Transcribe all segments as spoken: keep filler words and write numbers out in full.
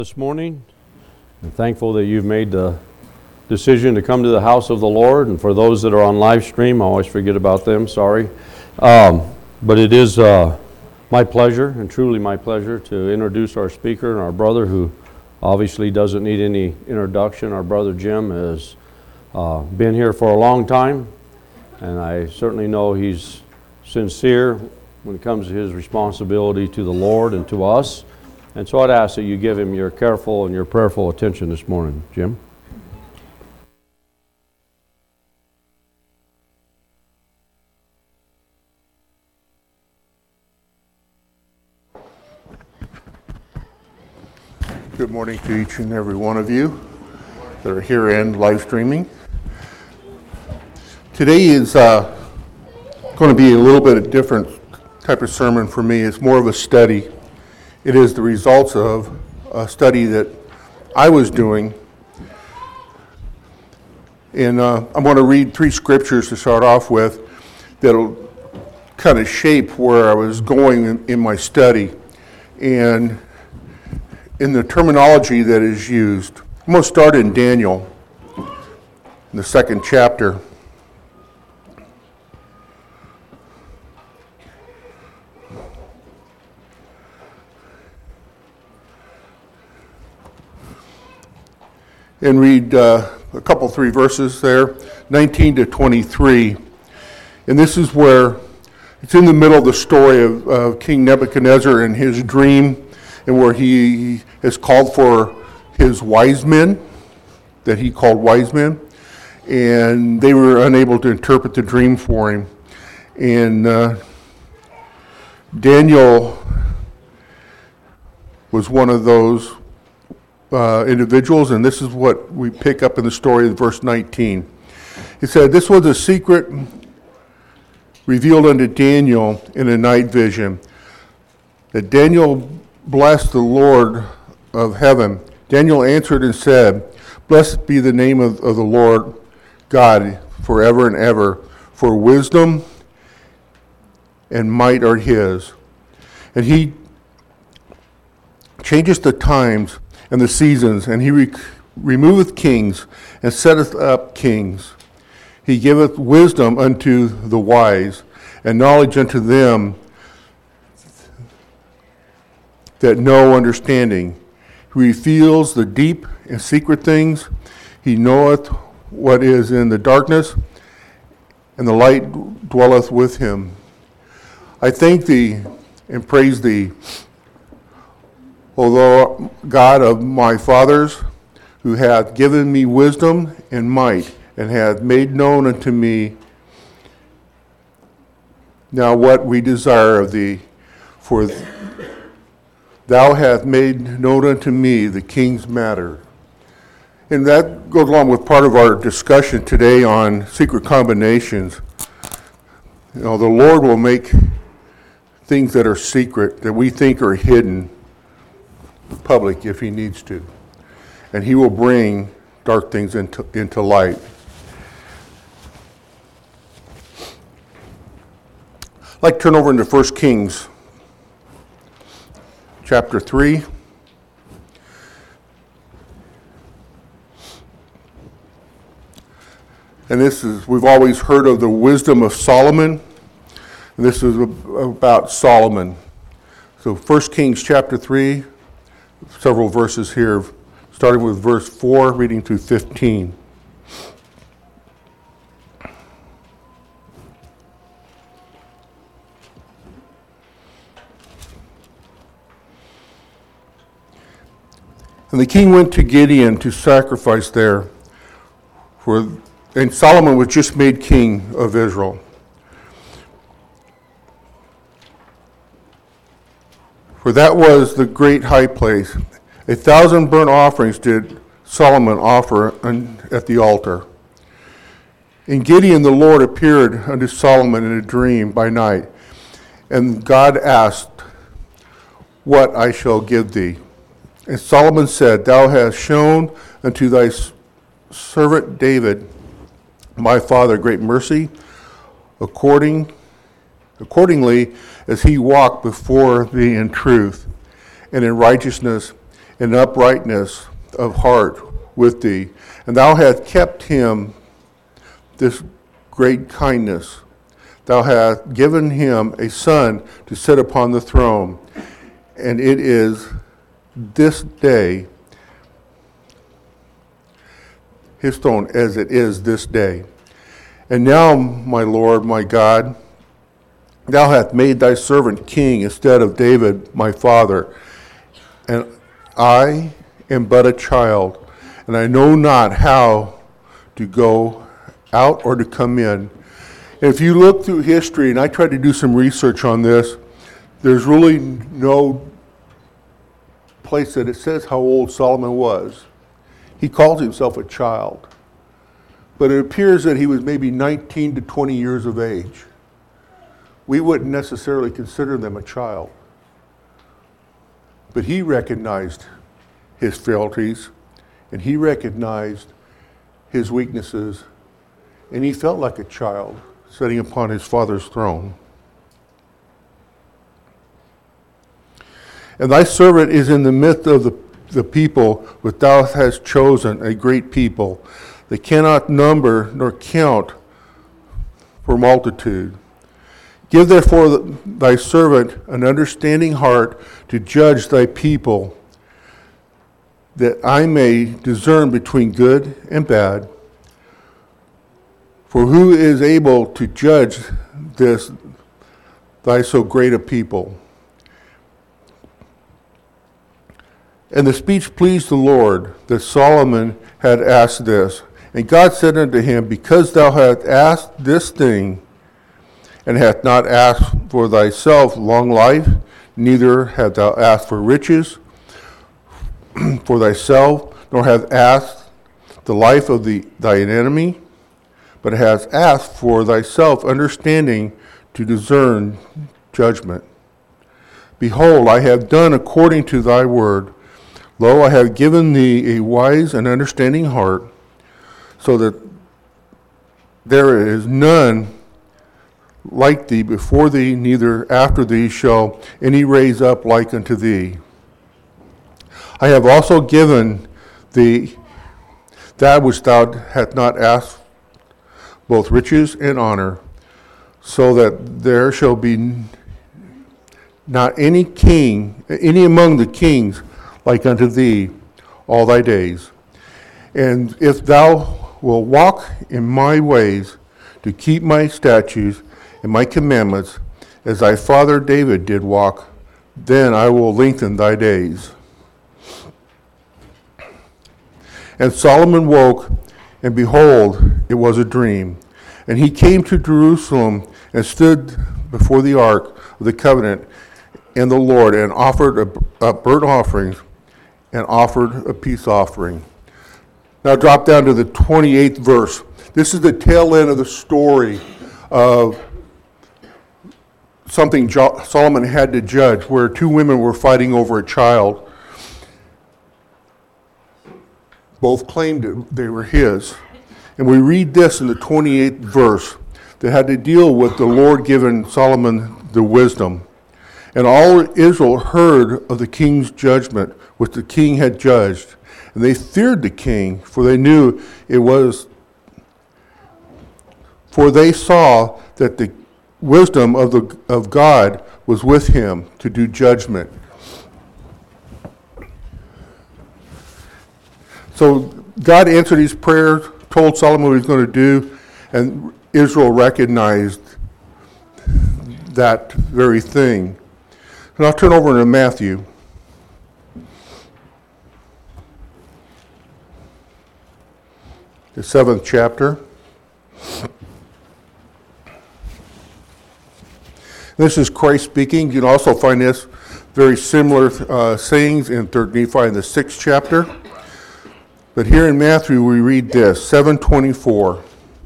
This morning. I'm thankful that you've made the decision to come to the house of the Lord. And for those that are on live stream, I always forget about them, sorry. Um, but it is uh, my pleasure, and truly my pleasure, to introduce our speaker and our brother who obviously doesn't need any introduction. Our brother Jim has uh, been here for a long time, and I certainly know he's sincere when it comes to his responsibility to the Lord and to us. And so I'd ask that you give him your careful and your prayerful attention this morning. Jim? Good morning to each and every one of you that are here and live streaming. Today is uh, going to be a little bit of different type of sermon for me. It's more of a study. It is the results of a study that I was doing. And uh, I'm going to read three scriptures to start off with that'll kind of shape where I was going in, in my study. And in the terminology that is used, I'm going to start in Daniel, in the second chapter. And read uh, a couple, three verses there, nineteen to twenty-three. And this is where, it's in the middle of the story of, of King Nebuchadnezzar and his dream, and where he has called for his wise men, that he called wise men, and they were unable to interpret the dream for him. And uh, Daniel was one of those Uh, individuals, and this is what we pick up in the story in verse nineteen. He said, "This was a secret revealed unto Daniel in a night vision, that Daniel blessed the Lord of heaven. Daniel answered and said, Blessed be the name of, of the Lord God forever and ever, for wisdom and might are his. And he changes the times and the seasons, and he re- removeth kings, and setteth up kings. He giveth wisdom unto the wise, and knowledge unto them that know understanding. He reveals the deep and secret things. He knoweth what is in the darkness, and the light dwelleth with him. I thank thee and praise thee, O Lord God of my fathers, who hath given me wisdom and might, and hath made known unto me now what we desire of thee. For thou hast made known unto me the king's matter." And that goes along with part of our discussion today on secret combinations. You know, the Lord will make things that are secret, that we think are hidden, public if he needs to, and he will bring dark things into, into light. I'd like to turn over into First Kings chapter three. And this is, we've always heard of the wisdom of Solomon, and this is about Solomon. So First Kings chapter three, several verses here, starting with verse four, reading through fifteen. And the king went to Gideon to sacrifice there, for and Solomon was just made king of Israel. For that was the great high place. A thousand burnt offerings did Solomon offer at the altar. And Gideon the Lord appeared unto Solomon in a dream by night. And God asked, What I shall give thee? And Solomon said, Thou hast shown unto thy servant David, my father, great mercy, according accordingly as he walked before thee in truth and in righteousness and uprightness of heart with thee. And thou hast kept him this great kindness. Thou hast given him a son to sit upon the throne. And it is this day, his throne as it is this day. And now, my Lord, my God, thou hast made thy servant king instead of David, my father. And I am but a child, and I know not how to go out or to come in. And if you look through history, and I tried to do some research on this, there's really no place that it says how old Solomon was. He calls himself a child. But it appears that he was maybe nineteen to twenty years of age. We wouldn't necessarily consider them a child. But he recognized his frailties, and he recognized his weaknesses, and he felt like a child sitting upon his father's throne. And thy servant is in the midst of the, the people, but thou hast chosen a great people that cannot number nor count for multitude. Give therefore thy servant an understanding heart to judge thy people, that I may discern between good and bad. For who is able to judge this, thy so great a people? And the speech pleased the Lord, that Solomon had asked this. And God said unto him, because thou hast asked this thing, and hast not asked for thyself long life, neither hast thou asked for riches for thyself, nor hast asked the life of the, thine enemy, but hast asked for thyself understanding to discern judgment. Behold, I have done according to thy word. Lo, I have given thee a wise and understanding heart, so that there is none like thee before thee, neither after thee shall any raise up like unto thee. I have also given thee that which thou hast not asked, both riches and honor, so that there shall be not any king, any among the kings like unto thee all thy days. And if thou wilt walk in my ways, to keep my statutes and my commandments, as thy father David did walk, then I will lengthen thy days. And Solomon woke, and behold, it was a dream. And he came to Jerusalem and stood before the ark of the covenant and the Lord, and offered a, a burnt offerings and offered a peace offering. Now drop down to the twenty-eighth verse. This is the tail end of the story of something jo- Solomon had to judge, where two women were fighting over a child. Both claimed it, they were his. And we read this in the twenty-eighth verse that had to deal with the Lord giving Solomon the wisdom. And all Israel heard of the king's judgment, which the king had judged. And they feared the king, for they knew it was, for they saw that the wisdom of the of God was with him to do judgment. So God answered his prayer, told Solomon what he was going to do, and Israel recognized that very thing. And I'll turn over to Matthew. The seventh chapter. This is Christ speaking. You can also find this very similar uh, sayings in Third Nephi in the sixth chapter. But here in Matthew we read this, seven twenty-four.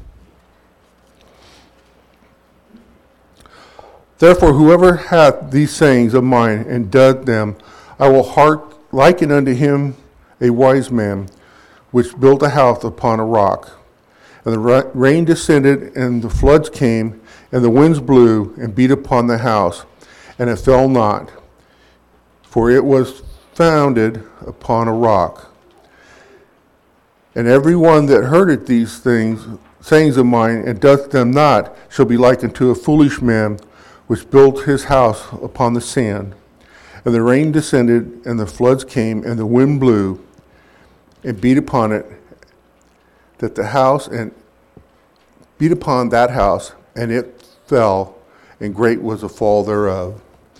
Therefore, whoever hath these sayings of mine and doth them, I will heart liken unto him a wise man, which built a house upon a rock. And the rain descended, and the floods came, and the winds blew and beat upon the house, and it fell not, for it was founded upon a rock. And every one that heareth these things, sayings of mine, and doth them not, shall be like unto a foolish man, which built his house upon the sand. And the rain descended, and the floods came, and the wind blew, and beat upon it, that the house, and beat upon that house, and it fell, and great was the fall thereof.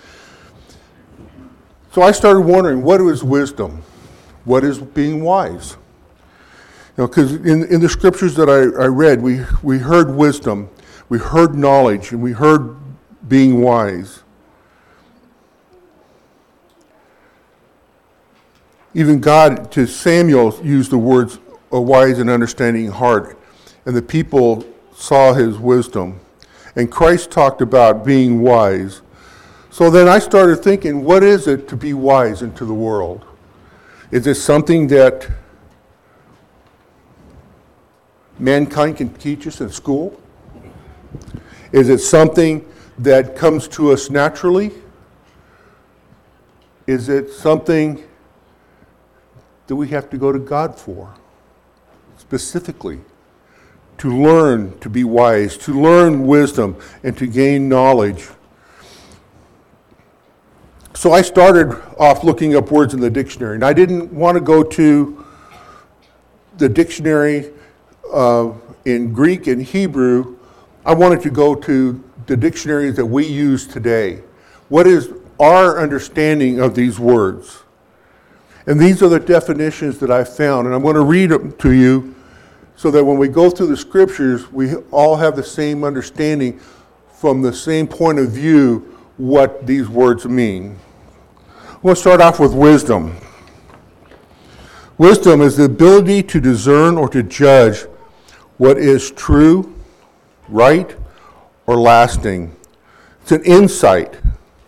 So I started wondering, what is wisdom? What is being wise? You know, because in, in the scriptures that I, I read, we, we heard wisdom, we heard knowledge, and we heard being wise. Even God, to Samuel, used the words, a wise and understanding heart, and the people saw his wisdom. And Christ talked about being wise. So then I started thinking, what is it to be wise into the world? Is it something that mankind can teach us in school? Is it something that comes to us naturally? Is it something that we have to go to God for, specifically, to learn to be wise, to learn wisdom, and to gain knowledge? So I started off looking up words in the dictionary, and I didn't want to go to the dictionary uh, in Greek and Hebrew. I wanted to go to the dictionaries that we use today. What is our understanding of these words? And these are the definitions that I found, and I'm going to read them to you so that when we go through the scriptures, we all have the same understanding from the same point of view what these words mean. We'll start off with wisdom. Wisdom is the ability to discern or to judge what is true, right, or lasting. It's an insight.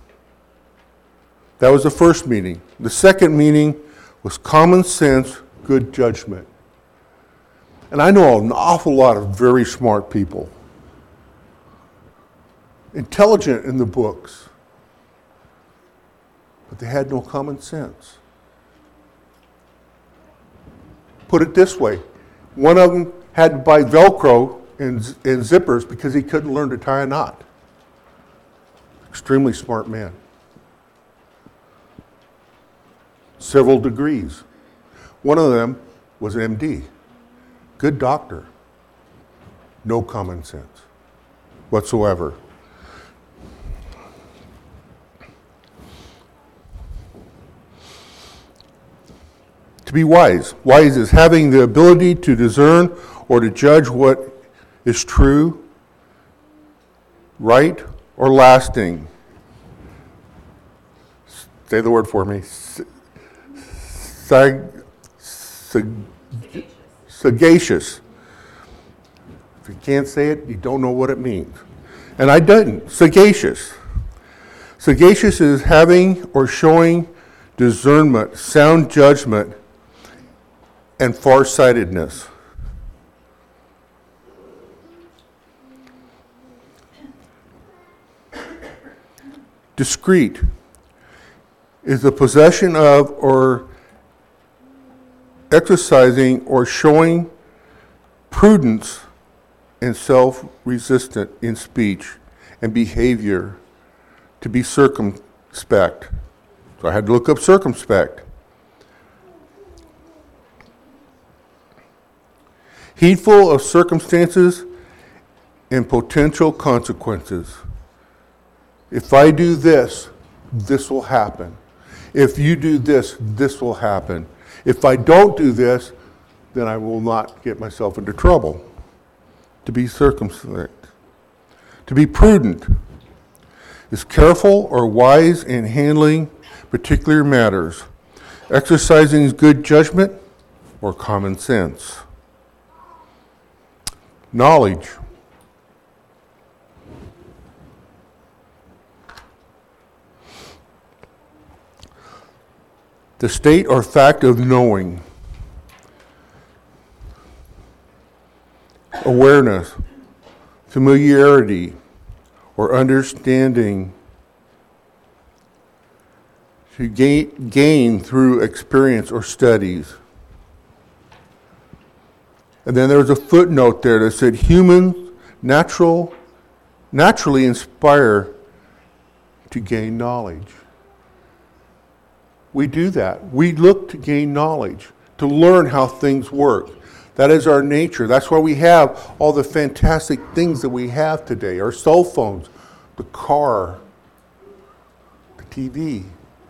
That was the first meaning. The second meaning was common sense, good judgment. And I know an awful lot of very smart people, intelligent in the books, but they had no common sense. Put it this way, one of them had to buy Velcro and, and zippers because he couldn't learn to tie a knot. Extremely smart man. Several degrees. One of them was an M D. Good doctor. No common sense whatsoever. To be wise. Wise is having the ability to discern or to judge what is true, right, or lasting. Say the word for me. Sag, sag, sagacious. If you can't say it, you don't know what it means. And I didn't. Sagacious. Sagacious is having or showing discernment, sound judgment, and farsightedness. Discreet is the possession of or exercising or showing prudence and self-resistant in speech and behavior, to be circumspect. So I had to look up circumspect. Heedful of circumstances and potential consequences. If I do this, this will happen. If you do this, this will happen. If I don't do this, then I will not get myself into trouble. To be circumspect. To be prudent is careful or wise in handling particular matters, exercising good judgment or common sense. Knowledge. The state or fact of knowing. Awareness, familiarity, or understanding. to gain, gain through experience or studies. And then there was a footnote there that said humans natural, naturally inspire to gain knowledge. We do that. We look to gain knowledge, to learn how things work. That is our nature. That's why we have all the fantastic things that we have today. Our cell phones, the car, the T V,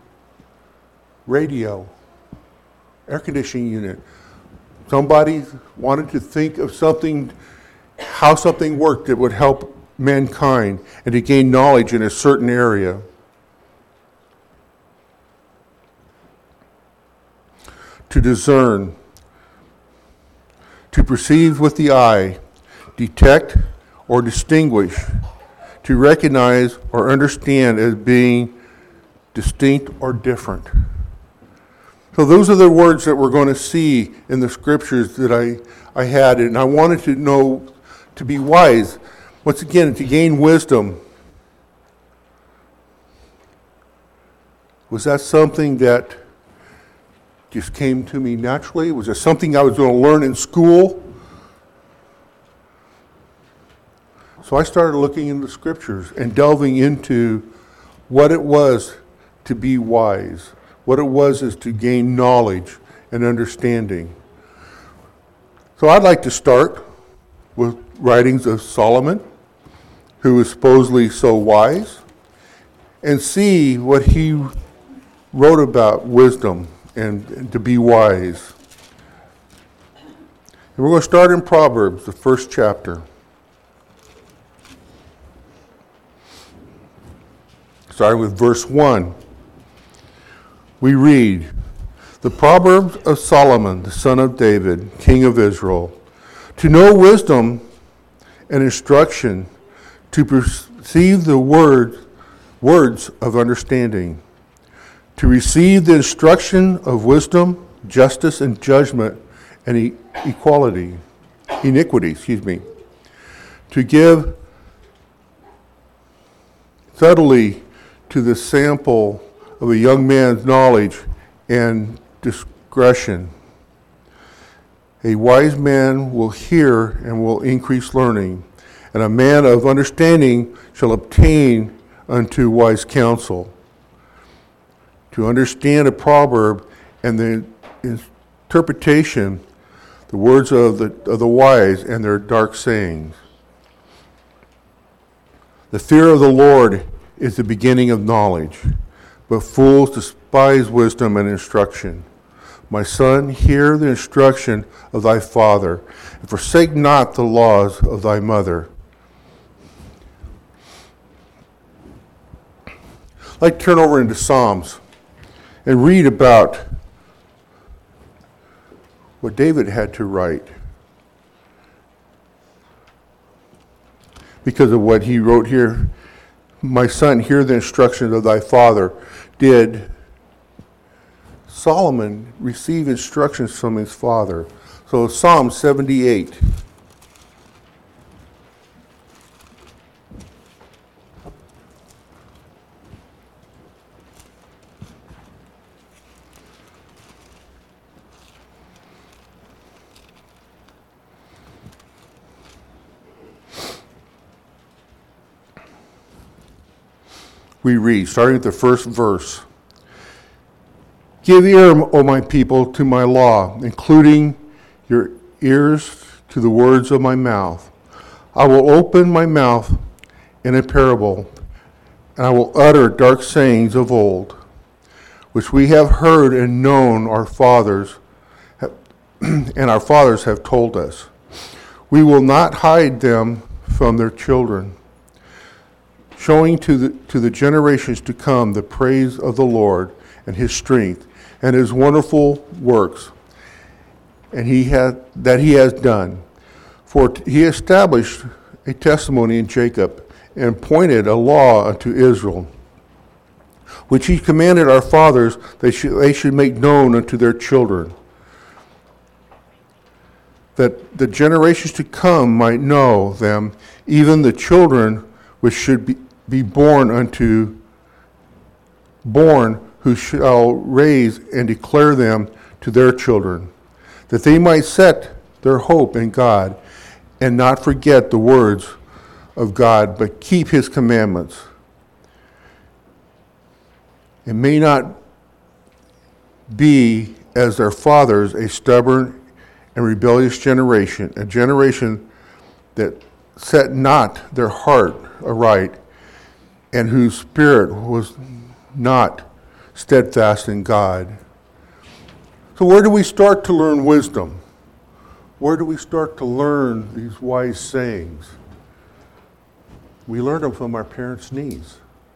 radio, air conditioning unit. Somebody wanted to think of something, how something worked that would help mankind and to gain knowledge in a certain area. To discern, to perceive with the eye, detect or distinguish, to recognize or understand as being distinct or different. So those are the words that we're going to see in the scriptures that I, I had, and I wanted to know, to be wise, once again, to gain wisdom. Was that something that just came to me naturally? Was it something I was going to learn in school? So I started looking in the scriptures and delving into what it was to be wise. What it was is to gain knowledge and understanding. So I'd like to start with writings of Solomon, who was supposedly so wise, and see what he wrote about wisdom and, and to be wise. And we're going to start in Proverbs, the first chapter. Starting with verse one. We read, the Proverbs of Solomon, the son of David, king of Israel, to know wisdom and instruction, to perceive the word, words of understanding, to receive the instruction of wisdom, justice, and judgment, and e- equality, iniquity, excuse me, to give subtly to the sample of a young man's knowledge and discretion. A wise man will hear and will increase learning, and a man of understanding shall obtain unto wise counsel. To understand a proverb and the interpretation, the words of the, of the wise and their dark sayings. The fear of the Lord is the beginning of knowledge, but fools despise wisdom and instruction. My son, hear the instruction of thy father, and forsake not the laws of thy mother. I'd like to turn over into Psalms and read about what David had to write because of what he wrote here. My son, hear the instructions of thy father. Did Solomon receive instructions from his father? So Psalm seventy-eight. We read, starting at the first verse. Give ear, O my people, to my law, including your ears to the words of my mouth. I will open my mouth in a parable, and I will utter dark sayings of old, which we have heard and known our fathers, have, and our fathers have told us. We will not hide them from their children, showing to the to the generations to come the praise of the Lord and his strength and his wonderful works, and he had that he has done. For he established a testimony in Jacob and appointed a law unto Israel, which he commanded our fathers they should they should make known unto their children, that the generations to come might know them, even the children which should be be born unto born who shall raise and declare them to their children, that they might set their hope in God and not forget the words of God, but keep his commandments. It may not be as their fathers, a stubborn and rebellious generation, a generation that set not their heart aright, and whose spirit was not steadfast in God. So where do we start to learn wisdom? Where do we start to learn these wise sayings? We learn them from our parents' knees.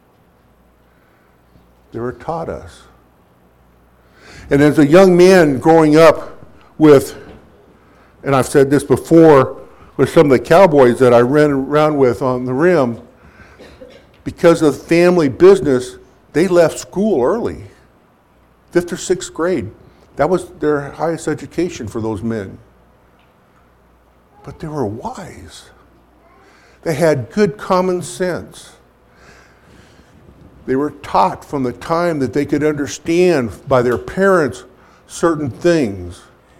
They were taught us. And as a young man growing up with, and I've said this before, with some of the cowboys that I ran around with on the rim, because of family business, they left school early, fifth or sixth grade. That was their highest education for those men. But they were wise. They had good common sense. They were taught from the time that they could understand by their parents certain things.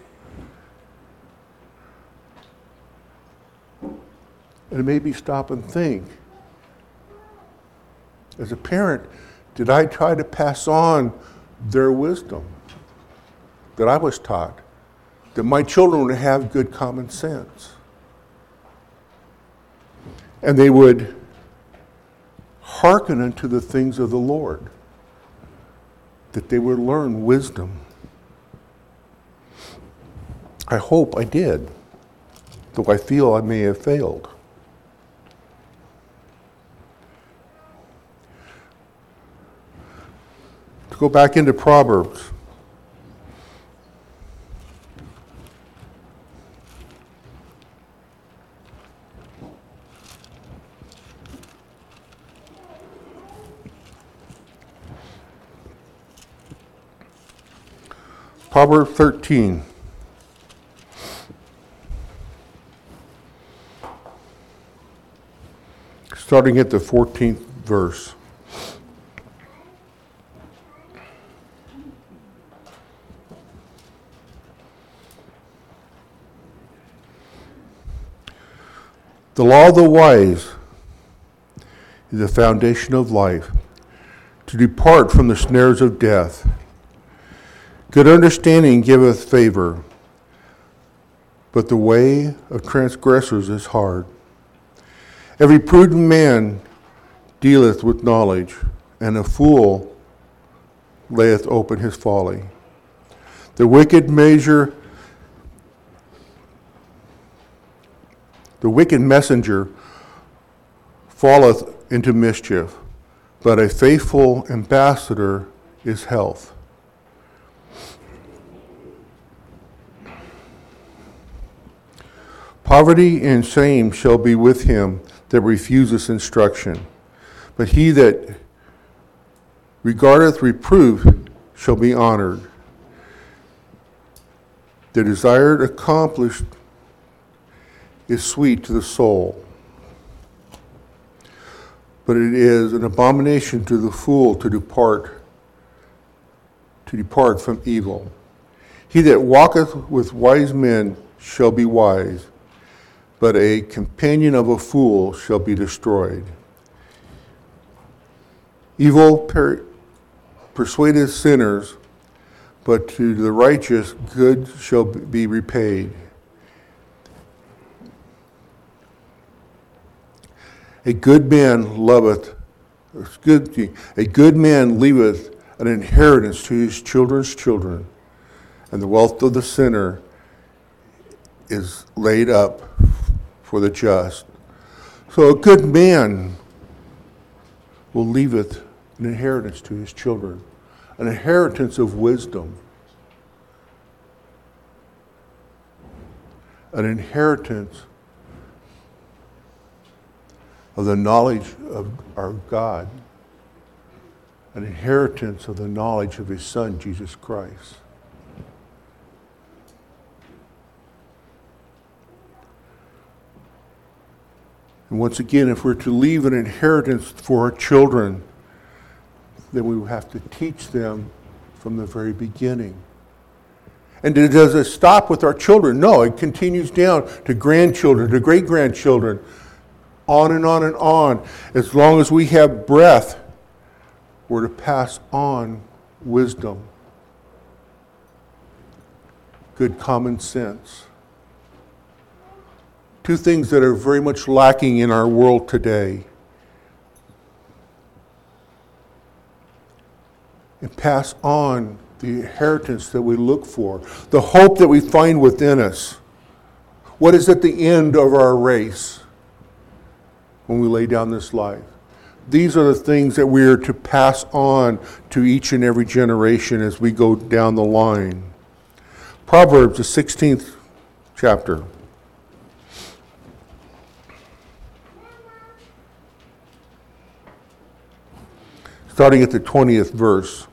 And it made me stop and think. As a parent, did I try to pass on their wisdom that I was taught? That my children would have good common sense. And they would hearken unto the things of the Lord. That they would learn wisdom. I hope I did, though I feel I may have failed. To go back into Proverbs. Proverbs thirteen. Starting at the fourteenth verse. The law of the wise is the foundation of life, to depart from the snares of death. Good understanding giveth favor, but the way of transgressors is hard. Every prudent man dealeth with knowledge, and a fool layeth open his folly. The wicked measure, the wicked messenger falleth into mischief, but a faithful ambassador is health. Poverty and shame shall be with him that refuseth instruction, but he that regardeth reproof shall be honored. The desired accomplished is sweet to the soul, but it is an abomination to the fool to depart, to depart from evil. He that walketh with wise men shall be wise, but a companion of a fool shall be destroyed. Evil per- persuadeth sinners, but to the righteous good shall be repaid. A good man loveth, excuse me, a good man leaveth an inheritance to his children's children, and the wealth of the sinner is laid up for the just. So a good man will leaveth an inheritance to his children, an inheritance of wisdom, an inheritance of the knowledge of our God, an inheritance of the knowledge of his Son, Jesus Christ. And once again, if we're to leave an inheritance for our children, then we have to teach them from the very beginning. And does it stop with our children? No, it continues down to grandchildren, to great-grandchildren, on and on and on. As long as we have breath, we're to pass on wisdom, good common sense. Two things that are very much lacking in our world today. And pass on the inheritance that we look for, the hope that we find within us. What is at the end of our race when we lay down this life? These are the things that we are to pass on to each and every generation as we go down the line. Proverbs, the sixteenth chapter. Starting at the twentieth verse.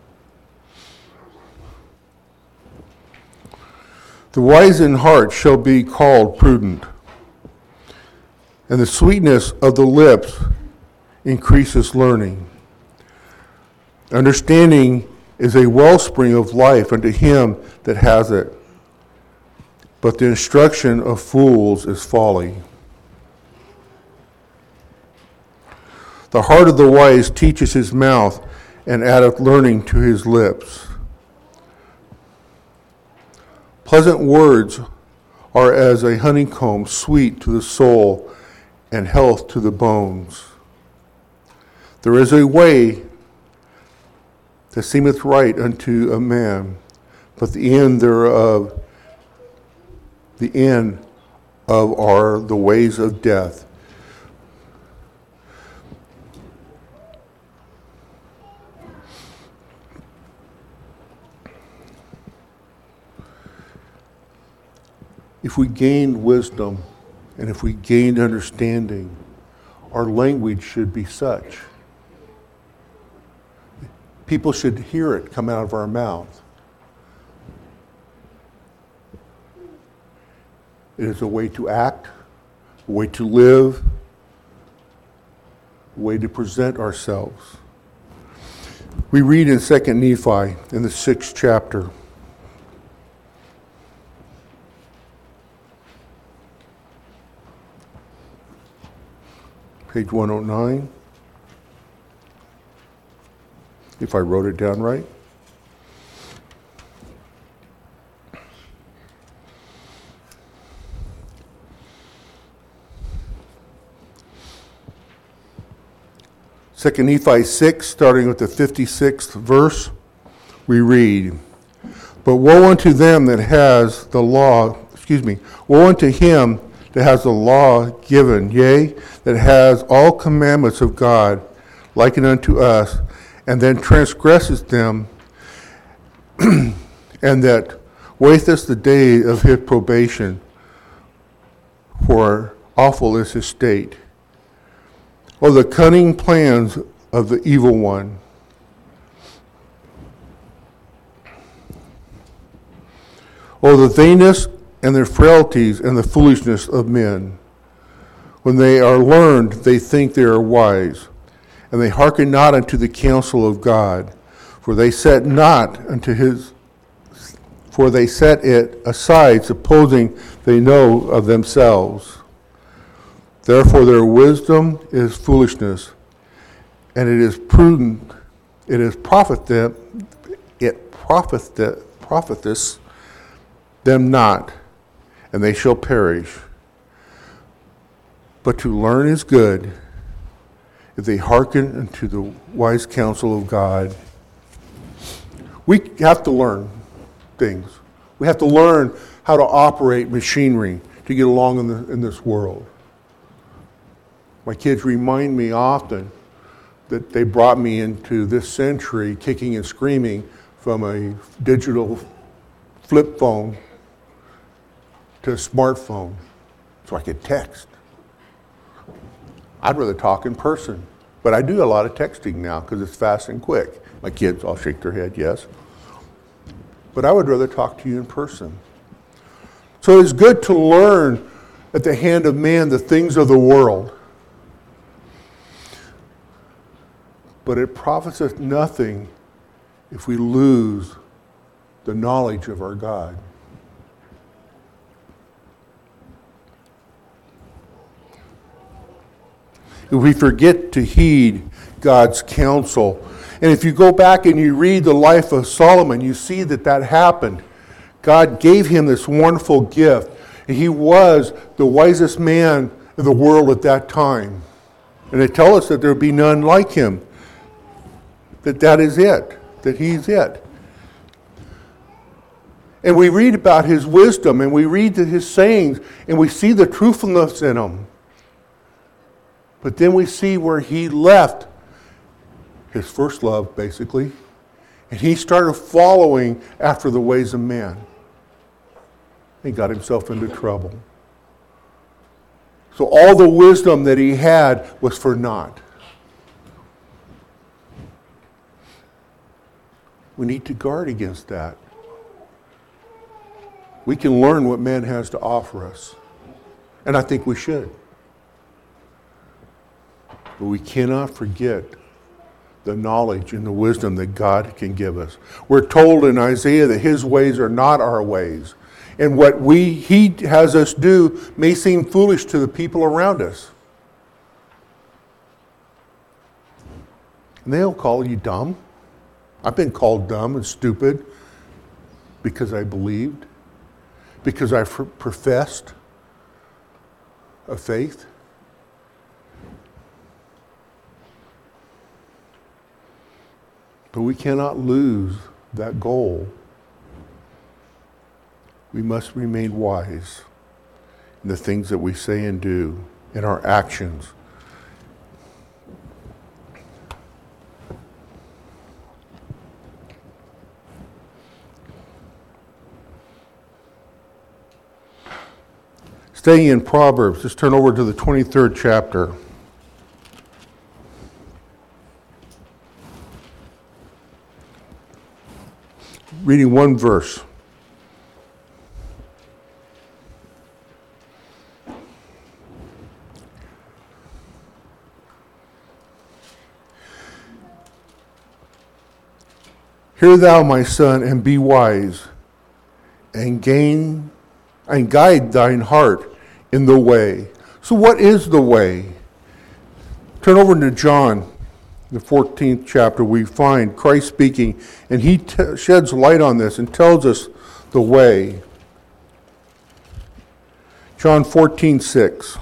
The wise in heart shall be called prudent, and the sweetness of the lips increases learning. Understanding is a wellspring of life unto him that has it, but the instruction of fools is folly. The heart of the wise teaches his mouth, and addeth learning to his lips. Pleasant words are as a honeycomb, sweet to the soul, and health to the bones. There is a way that seemeth right unto a man, but the end thereof, the end of are the ways of death. If we gained wisdom and if we gained understanding, our language should be such. People should hear it come out of our mouth. It is a way to act, a way to live, a way to present ourselves. We read in Second Nephi in the sixth chapter. Page one oh nine, if I wrote it down right. Second Nephi six, starting with the fifty-sixth verse, we read, But woe unto them that has the law, excuse me, woe unto him that has the law given, yea, that has all commandments of God, likened unto us, and then transgresses them, and that waiteth the day of his probation, for awful is his state. O the cunning plans of the evil one. O the vainness and their frailties and the foolishness of men. When they are learned, they think they are wise, and they hearken not unto the counsel of God, for they set not unto his, for they set it aside, supposing they know of themselves. Therefore their wisdom is foolishness, and it is prudent, it is profit them, it profiteth, profiteth them not, and they shall perish. But to learn is good, if they hearken unto the wise counsel of God. We have to learn things. We have to learn how to operate machinery to get along in, the, in this world. My kids remind me often that they brought me into this century kicking and screaming from a digital flip phone to a smartphone so I could text. I'd rather talk in person, but I do a lot of texting now because it's fast and quick. My kids all shake their head, yes. But I would rather talk to you in person. So it's good to learn at the hand of man the things of the world. but it profits us nothing if we lose the knowledge of our God. If we forget to heed God's counsel. And if you go back and you read the life of Solomon, you see that that happened. God gave him this wonderful gift, and he was the wisest man in the world at that time. And they tell us that there would be none like him, that that is it, that he's it. And we read about his wisdom, and we read his sayings, and we see the truthfulness in them. But then we see where he left his first love, basically, and he started following after the ways of man. He got himself into trouble. So all the wisdom that he had was for naught. We need to guard against that. We can learn what man has to offer us, and I think we should. But we cannot forget the knowledge and the wisdom that God can give us. We're told in Isaiah that his ways are not our ways. And what we he has us do may seem foolish to the people around us. And they'll call you dumb. I've been called dumb and stupid because I believed, because I professed a faith. But we cannot lose that goal. We must remain wise in the things that we say and do, in our actions. Staying in Proverbs, let's turn over to the twenty-third chapter. Reading one verse. Hear thou, my son, and be wise, and gain and guide thine heart in the way. So what is the way? Turn over to John, the fourteenth chapter. We find Christ speaking, and he t- sheds light on this and tells us the way. John fourteen six.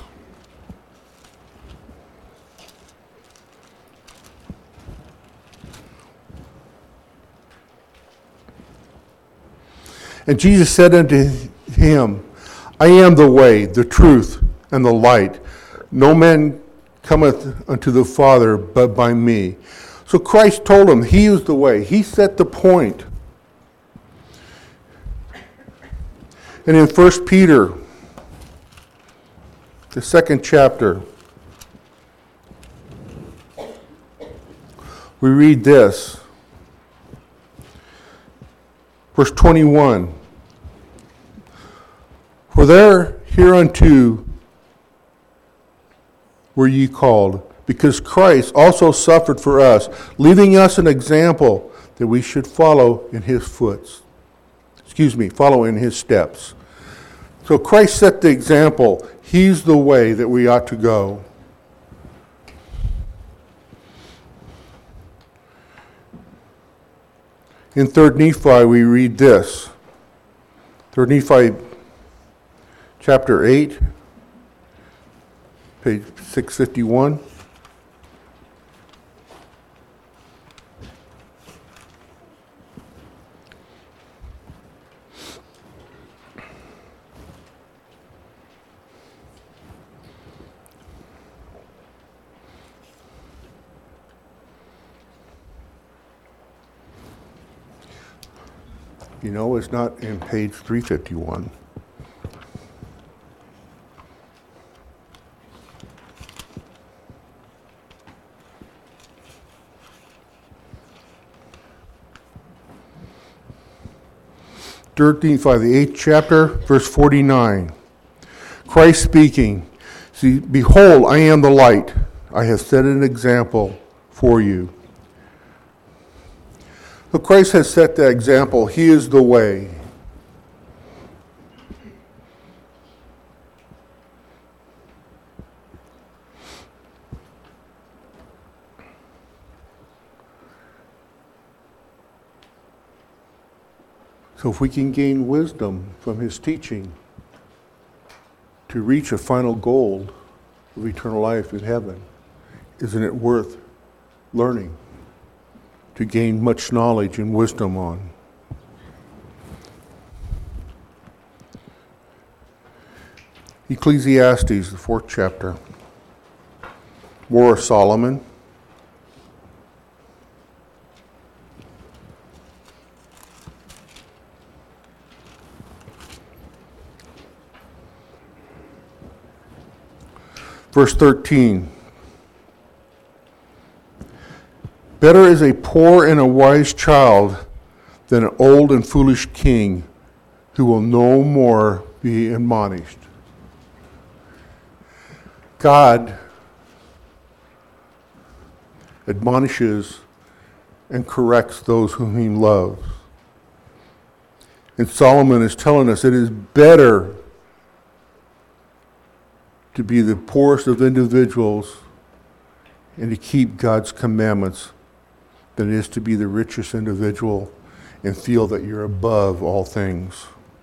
And Jesus said unto him, I am the way, the truth, and the light. No man cometh unto the Father but by me. So Christ told him he is the way. He set the point. And in First Peter, the second chapter, we read this. Verse twenty-one. For there hereunto were ye called, because Christ also suffered for us, leaving us an example that we should follow in his foot. Excuse me, follow in his steps. So Christ set the example. He's the way that we ought to go. In Third Nephi we read this. Third Nephi chapter eight, page six fifty-one. You know, it's not in page three fifty-one. Third Nephi, the eighth chapter, verse forty-nine. Christ speaking, see, behold, I am the light. I have set an example for you. So Christ has set the example. He is the way. So if we can gain wisdom from his teaching to reach a final goal of eternal life in heaven, isn't it worth learning to gain much knowledge and wisdom on? Ecclesiastes, the fourth chapter. War of Solomon. Verse thirteen. Better is a poor and a wise child than an old and foolish king who will no more be admonished. God admonishes and corrects those whom he loves. And Solomon is telling us it is better to be the poorest of individuals and to keep God's commandments than it is to be the richest individual and feel that you're above all things.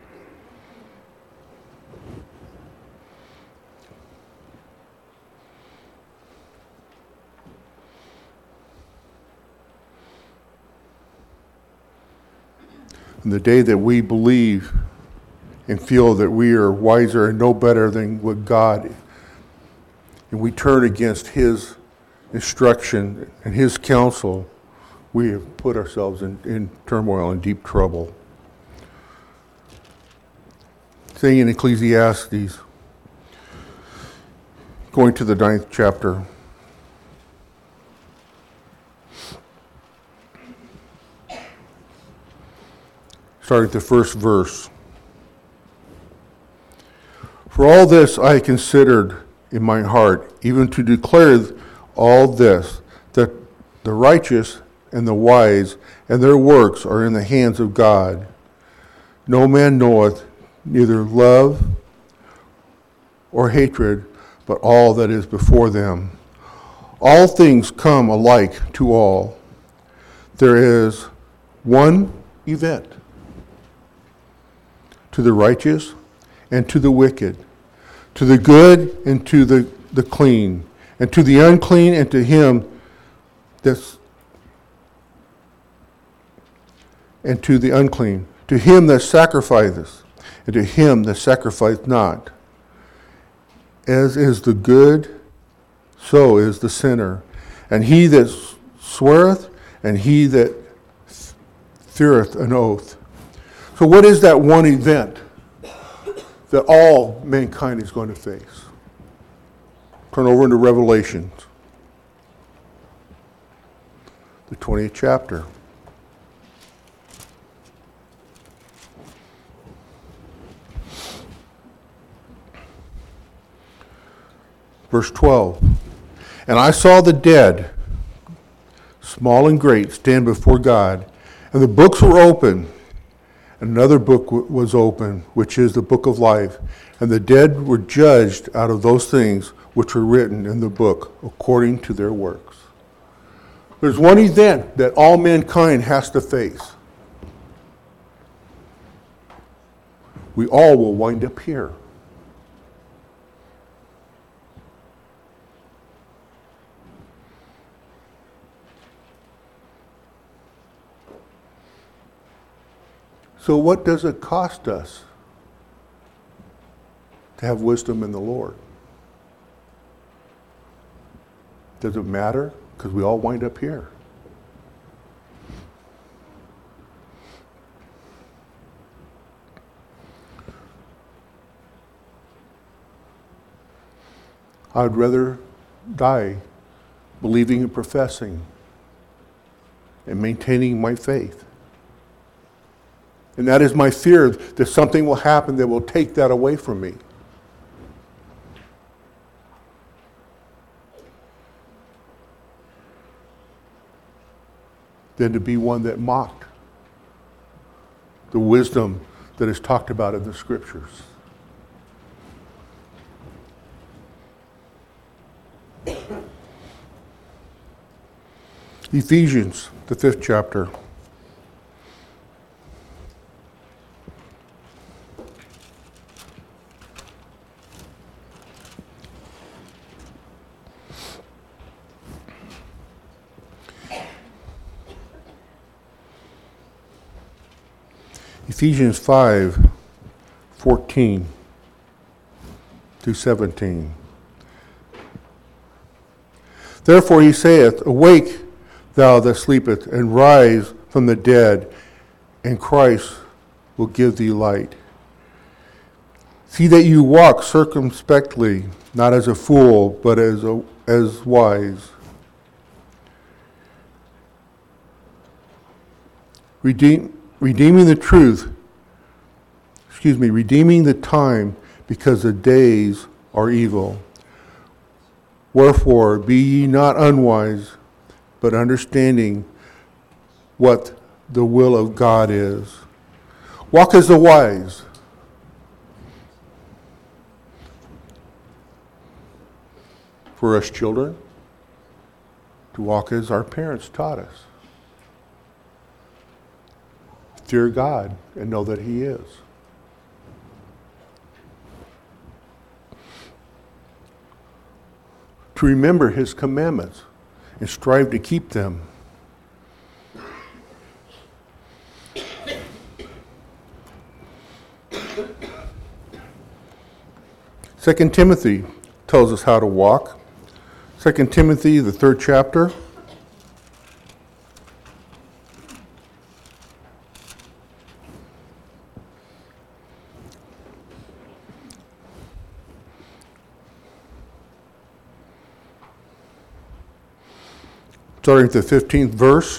And the day that we believe and feel that we are wiser and know better than what God, and we turn against his instruction and his counsel, we have put ourselves in, in turmoil and deep trouble. Saying in Ecclesiastes, going to the ninth chapter, starting at the first verse. For all this I considered in my heart, even to declare all this, that the righteous and the wise and their works are in the hands of God. No man knoweth neither love or hatred, but all that is before them. All things come alike to all. There is one event, to the righteous and to the wicked, to the good and to the, the clean, and to the unclean and to him that's and to the unclean, to him that sacrificeth, and to him that sacrificeth not. As is the good, so is the sinner. And he that sweareth, and he that feareth an oath. So what is that one event that all mankind is going to face? Turn over into Revelations, the twentieth chapter. Verse twelve. And I saw the dead, small and great, stand before God, and the books were open. Another book w- was open, which is the book of life, and the dead were judged out of those things which were written in the book, according to their works. There's one event that all mankind has to face. We all will wind up here. So what does it cost us to have wisdom in the Lord? Does it matter? Because we all wind up here. I would rather die believing and professing and maintaining my faith. And that is my fear that something will happen that will take that away from me. than to be one that mocked the wisdom that is talked about in the Scriptures. Ephesians, the fifth chapter. Ephesians five, fourteen through seventeen. Therefore he saith, Awake, thou that sleepest, and rise from the dead, and Christ will give thee light. See that you walk circumspectly, not as a fool, but as a, as wise. Redeem, redeeming the truth, excuse me, redeeming the time, because the days are evil. Wherefore, be ye not unwise, but understanding what the will of God is. Walk as the wise. For us children, to walk as our parents taught us. Fear God and know that He is. To remember His commandments and strive to keep them. Second Timothy tells us how to walk. Second Timothy, the third chapter. Starting at the fifteenth verse.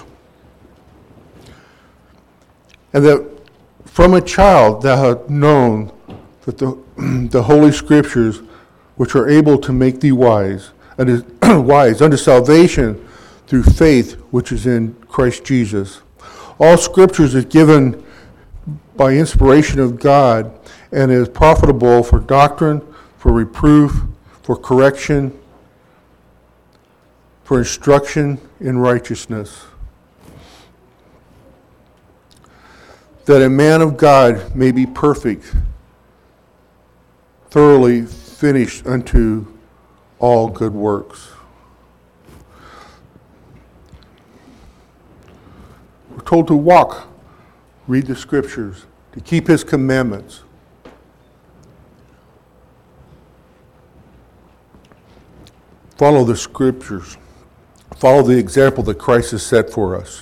And that from a child thou hast known that the, the Holy Scriptures, which are able to make thee wise, unto, wise unto salvation through faith which is in Christ Jesus. All Scriptures is given by inspiration of God and is profitable for doctrine, for reproof, for correction, for instruction in righteousness, that a man of God may be perfect, thoroughly finished unto all good works. We're told to walk, read the Scriptures, to keep His commandments. Follow the Scriptures. Follow the example that Christ has set for us.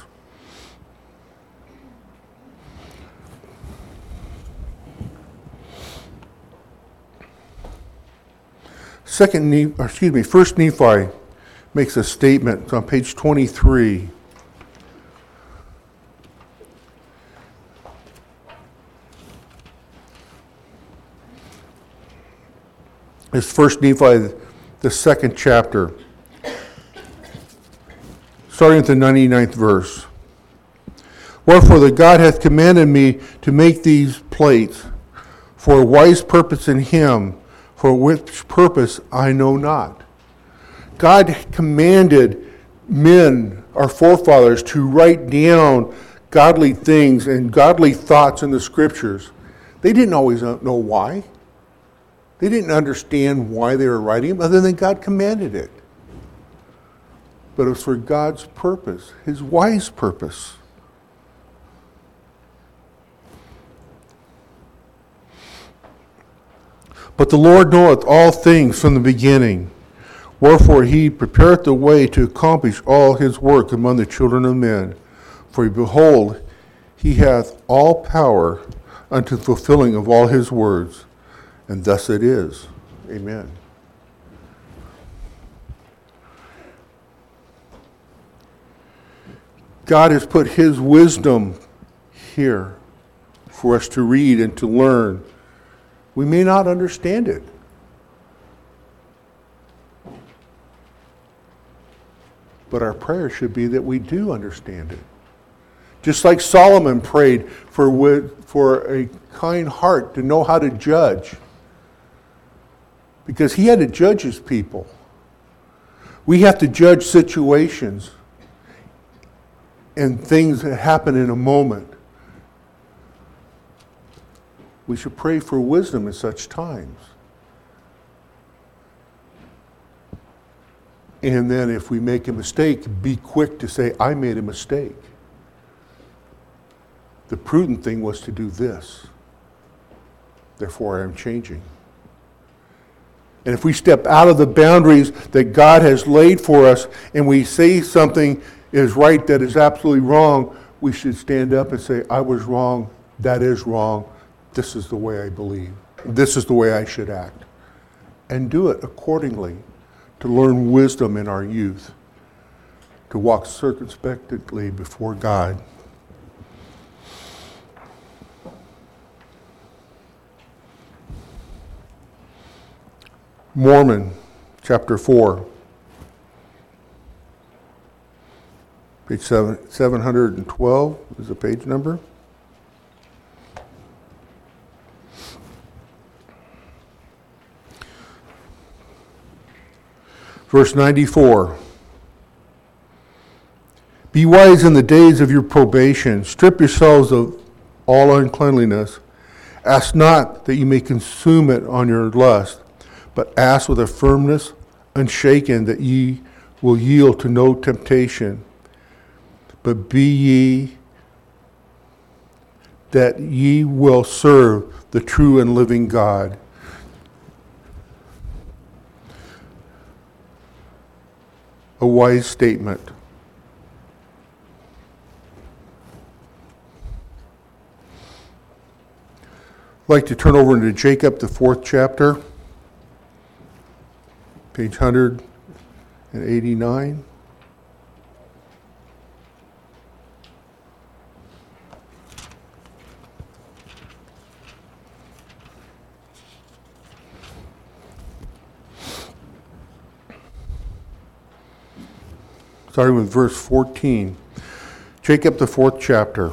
Second, Ne- or excuse me, First Nephi makes a statement. It's on page twenty-three. It's First Nephi, the second chapter, starting at the ninety-ninth verse. Wherefore the God hath commanded me to make these plates for a wise purpose in Him, for which purpose I know not. God commanded men, our forefathers, to write down godly things and godly thoughts in the Scriptures. They didn't always know why. They didn't understand why they were writing them, other than God commanded it. But it was for God's purpose, His wise purpose. But the Lord knoweth all things from the beginning. Wherefore He prepareth the way to accomplish all His work among the children of men. For behold, He hath all power unto the fulfilling of all His words. And thus it is. Amen. God has put His wisdom here for us to read and to learn. We may not understand it. But our prayer should be that we do understand it. Just like Solomon prayed for, wi- for a kind heart to know how to judge. Because he had to judge his people. We have to judge situations and things that happen in a moment. We should pray for wisdom in such times. And then if we make a mistake, be quick to say, I made a mistake. The prudent thing was to do this. Therefore, I am changing. And if we step out of the boundaries that God has laid for us and we say something is right that is absolutely wrong, we should stand up and say, I was wrong, that is wrong, this is the way I believe. This is the way I should act. And do it accordingly, to learn wisdom in our youth, to walk circumspectly before God. Mormon, chapter four, page seven, seven hundred twelve is the page number. Verse ninety-four. Be wise in the days of your probation. Strip yourselves of all uncleanliness. Ask not that you may consume it on your lust, but ask with a firmness unshaken that ye will yield to no temptation. But be ye that ye will serve the true and living God. A wise statement. I'd like to turn over into Jacob, the fourth chapter, page one hundred eighty-nine. Starting with verse fourteen. Jacob, the fourth chapter.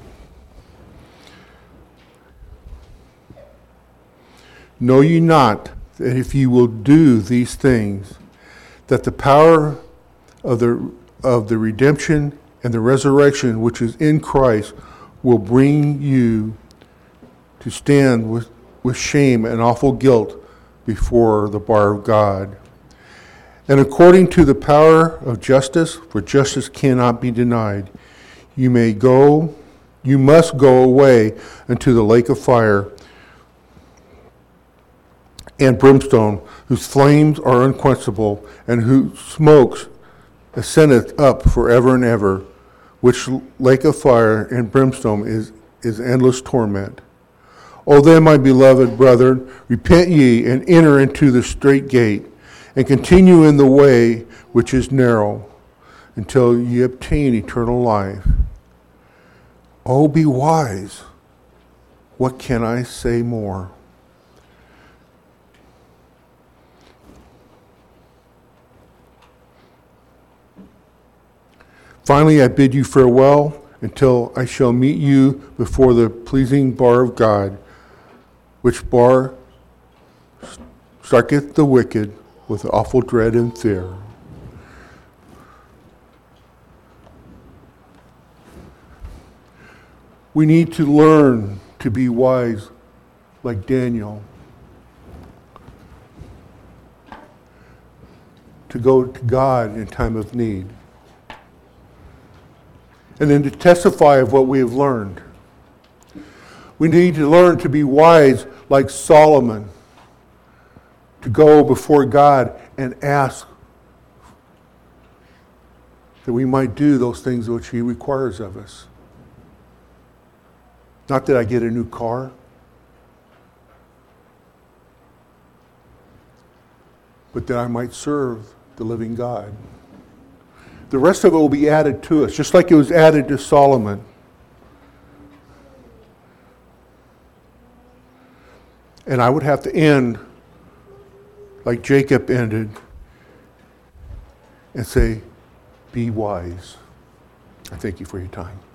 Know ye not that if ye will do these things, that the power of the of the redemption and the resurrection which is in Christ will bring you to stand with, with shame and awful guilt before the bar of God. And according to the power of justice, for justice cannot be denied, you may go, you must go away into the lake of fire and brimstone, whose flames are unquenchable, and whose smokes ascendeth up forever and ever, which lake of fire and brimstone is, is endless torment. O then, my beloved brethren, repent ye and enter into the strait gate, and continue in the way which is narrow, until ye obtain eternal life. Oh, be wise. What can I say more? Finally, I bid you farewell until I shall meet you before the pleasing bar of God, which bar striketh the wicked with awful dread and fear. We need to learn to be wise like Daniel, to go to God in time of need, and then to testify of what we have learned. We need to learn to be wise like Solomon, to go before God and ask that we might do those things which He requires of us. Not that I get a new car, but that I might serve the living God. The rest of it will be added to us, just like it was added to Solomon. And I would have to end like Jacob ended and say, be wise. I thank you for your time.